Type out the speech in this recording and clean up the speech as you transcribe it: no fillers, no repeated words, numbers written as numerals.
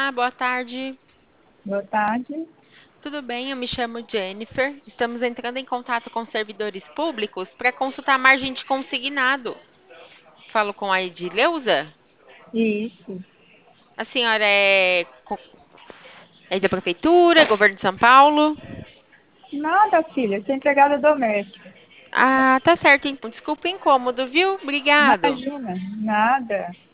Olá, boa tarde. Boa tarde. Tudo bem? Eu me chamo Jennifer. Estamos entrando em contato com servidores públicos para consultar a margem de consignado. Falo com a Edileuza. Isso. A senhora é da prefeitura, é governo de São Paulo? Nada, filha, sou empregada doméstica. Ah, tá certo. Desculpa o incômodo, viu? Obrigado. Imagina, nada.